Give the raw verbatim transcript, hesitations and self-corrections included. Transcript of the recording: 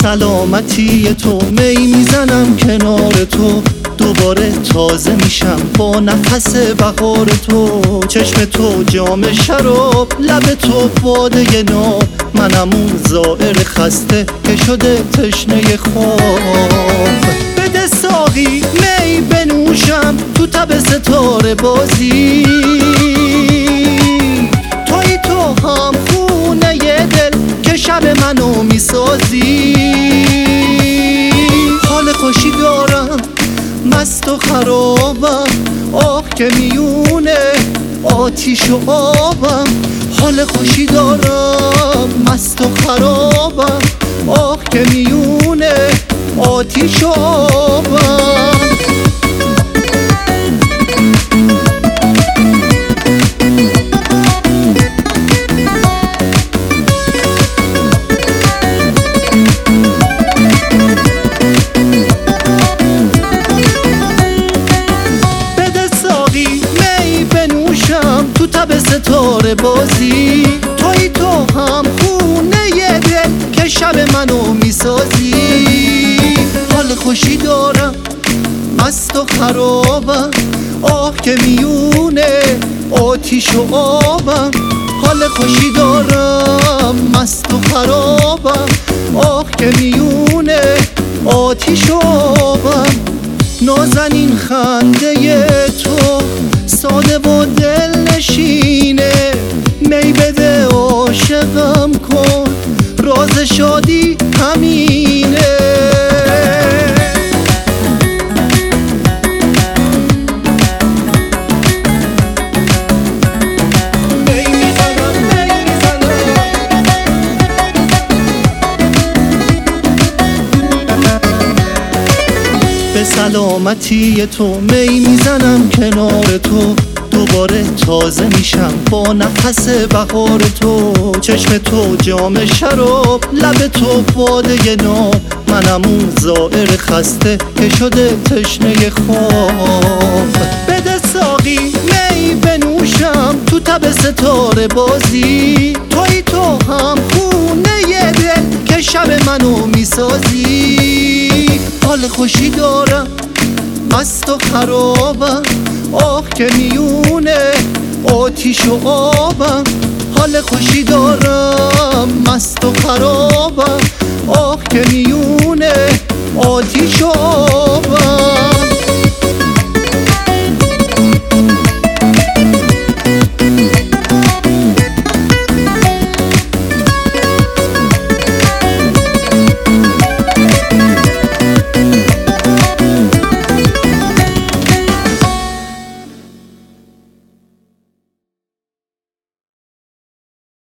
سلامتی تو می میزنم کنار تو، دوباره تازه میشم با نفس بهار تو. چشم تو جام شراب، لب تو باده ناب، منم اون زائر خسته که شده تشنه خواب. بده ساقی می بنوشم تو تب ستاره بازی، توی تو هم خونه دل که شب منو میسازی. حال خوشی دارم مست و خرابم، آه که میونه آتیش و آبم. حال خوشی دارم مست و خرابم، آه که میونه آتیش و آبم. تو تب ستاره بازی، توی تو هم خونه دل که شب منو میسازی. حال خوشی دارم مست و خرابم، آه که میونه آتیش و آبم. حال خوشی دارم مست و خرابم، آه که میونه آتیش و آبم. نازنین خنده تو ساده و دل نشینه، می بده عاشقم کن راز شادی همینه. به سلامتی تو می میزنم کنار تو، دوباره تازه میشم با نفس بهار تو. چشم تو جام شراب، لب تو باده ناب، منم اون زائر خسته که شده تشنه خواب. بده ساقی می بنوشم تو تب ستاره بازی، توی تو هم خونه دل که شب منو میسازی. حال خوشی دارم مست و خرابم، آه که میونه آتیش و آبم. حال خوشی دارم مست و خرابم،